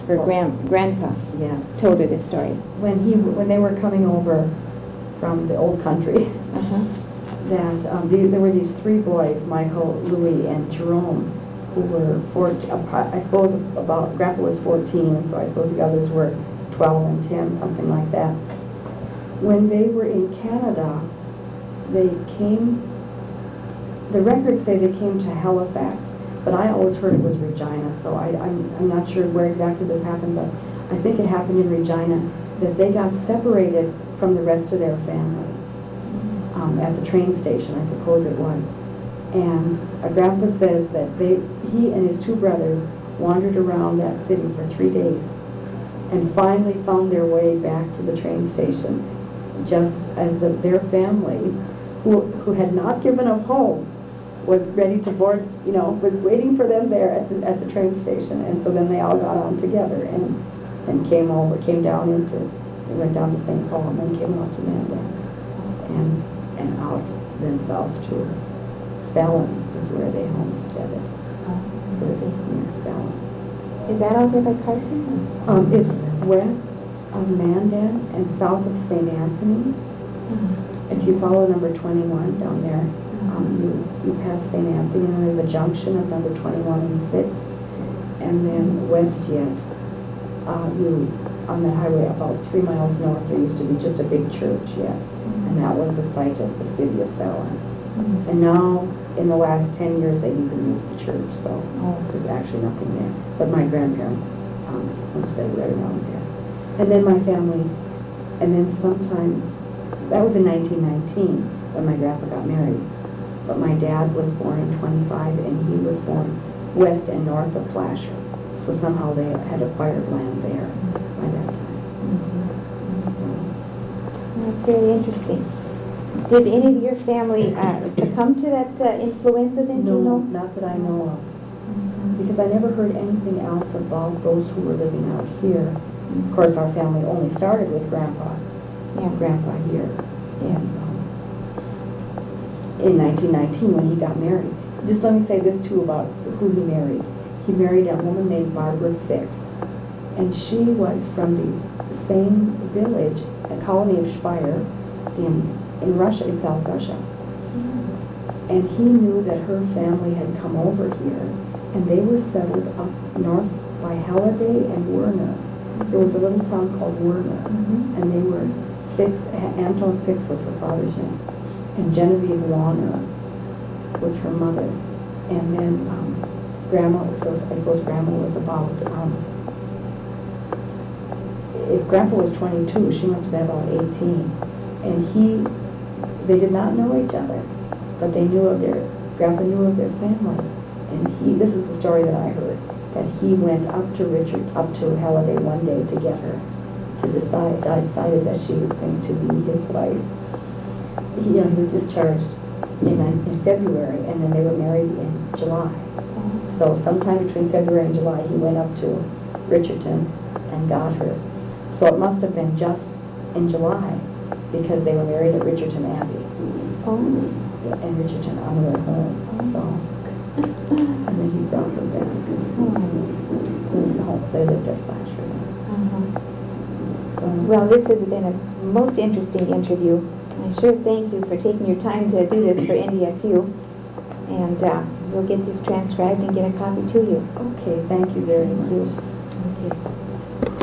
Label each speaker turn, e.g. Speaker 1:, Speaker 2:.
Speaker 1: Her grandpa
Speaker 2: Yes.
Speaker 1: told her this story.
Speaker 2: When they were coming over from the old country, that there were these three boys, Michael, Louis, and Jerome, who were 14, I suppose about, Grandpa was 14, and so I suppose the others were 12 and 10, something like that. When they were in Canada, they came, the records say they came to Halifax, but I always heard it was Regina, so I'm not sure where exactly this happened, but I think it happened in Regina, that they got separated from the rest of their family at the train station, I suppose it was. And Grandpa says that he and his two brothers wandered around that city for 3 days and finally found their way back to the train station, just as their family, who had not given up home, was ready to board, was waiting for them there at the train station. And so then they all got on together and came down they went down to St. Paul and then came out to Mandan and out then south to Fallon is where they homesteaded. First near Fallon.
Speaker 1: Is that out there by Carson?
Speaker 2: It's west of Mandan and south of St. Anthony. If you follow number 21 down there, you pass St. Anthony, and there's a junction of number 21 and 6, and then west yet, on the highway about 3 miles north, there used to be just a big church yet, and that was the site of the city of Fallon. And now, in the last 10 years, they even moved the church, so there's actually nothing there. But my grandparents homesteaded right around there. And then my family, and then sometime, that was in 1919 when my grandpa got married. But my dad was born in 25, and he was born west and north of Flasher. So somehow they had acquired land there by that time. So.
Speaker 1: That's very interesting. Did any of your family succumb to that influenza then?
Speaker 2: No,
Speaker 1: you know?
Speaker 2: not that I know of. Because I never heard anything else about those who were living out here. Of course, our family only started with Grandpa here. And in 1919 when he got married. Just let me say this too about who he married. He married a woman named Barbara Fix. And she was from the same village, a colony of Speyer in Russia, in South Russia. And he knew that her family had come over here, and they were settled up north by Halliday and Werner. There was a little town called Werner, and they were Fix. Anton Fix was her father's name, and Genevieve Warner was her mother. And then Grandma, so I suppose Grandma was about, if Grandpa was 22, she must have been about 18. And they did not know each other, but they knew of Grandpa knew of their family. And this is the story that I heard, that he went up to Halliday one day to get her, decided that she was going to be his wife. He was discharged in February, and then they were married in July. So sometime between February and July, he went up to Richardton and got her. So it must have been just in July, because they were married at Richardton Abbey. And Richardton on the way home. So, and then he brought her back. They lived at Flasher. So.
Speaker 1: Well, this has been a most interesting interview. I sure thank you for taking your time to do this for NDSU. And we'll get this transcribed and get a copy to you.
Speaker 2: Okay, thank you very much.
Speaker 1: Okay.